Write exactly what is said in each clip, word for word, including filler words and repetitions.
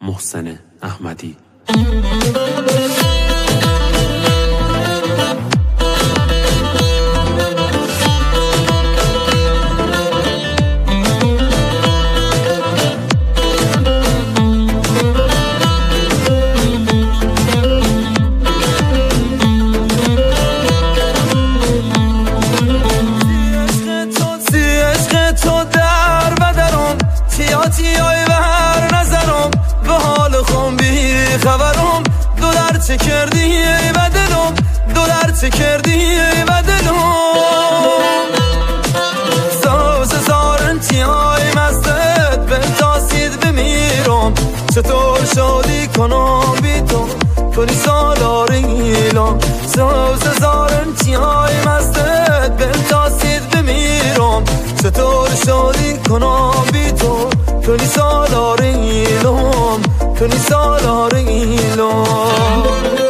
محسن احمدی. تیای و هر نظرم به حال خون بی خبرم، دو در چه کردی و دلم، دو در چه کردی و دلم. سوز زارن تیای مستت به تاسید بمیرم، چطور شادی کنم بی تو کنی سالار ایلام. سوز زارن تیای مستت به تاسید بمیرم، چطور شادی کنم بی تو کنی سالار ایلام، کنی سالار ایلام.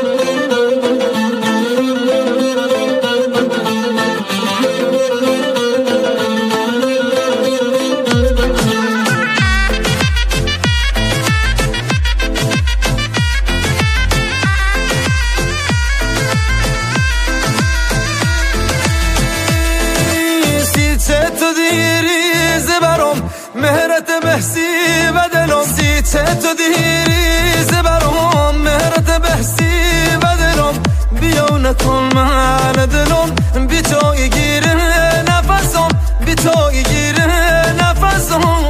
تو دیری زبرم مهرت بحثی و دلم، سیچه تو دیری زبرم مهرت بحثی و دلم. بیاو نکن من دلم، بی تو گیره نفسم، بی تو گیره نفسم.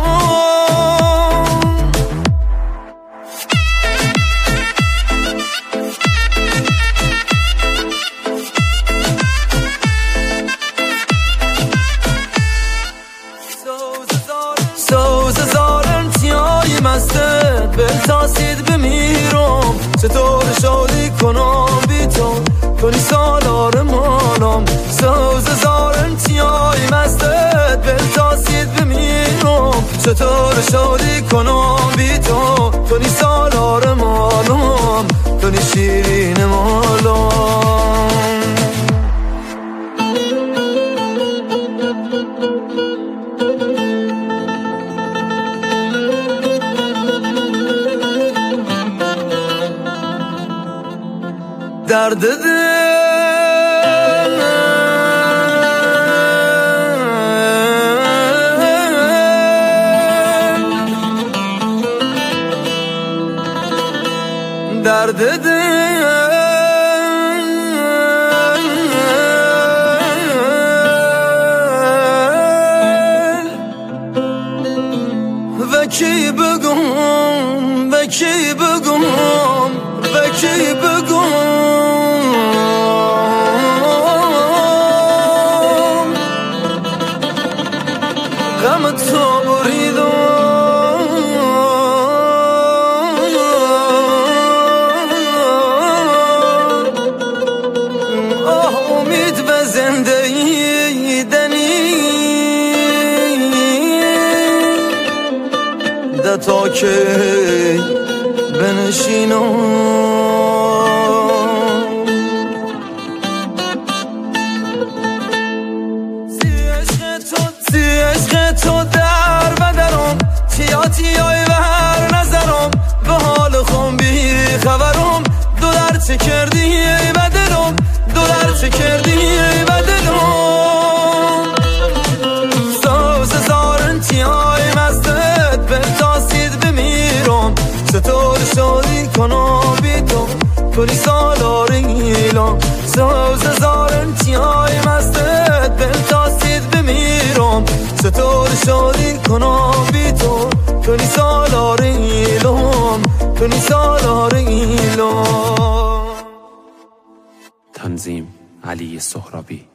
سوز زارن تیای مستت به تاسید بمیرم، چطور شادی کنم بی تو کنی سالار مالم. سوز زارن تیای مستت به تاسید بمیرم، چطور شادی کنم بی تو کنی سالار مالم، کنی شیرین مالم. درد دل درد دل و کی بگم و کی بگم و کی بگم غم تو بریدم. آه امید به زندگی دنی ده تا که بنشینم. عشق تو در بدرم، تیا تیای و هر نظرم به حال خون بی خبرم. دو در چه کردی و دلم، دو در چه کردی و دلم. سوز زارن تیای مستت به تاسید بمیرم، چطور شادی کنم بی تو کنی سالار ایلام. سوز زارن تیای مستت به تاسید بمیرم، چطور شادی کنم بی تو کنی سالار ایلام، کنی سالار ایلام. تنظیم علی سهرابی.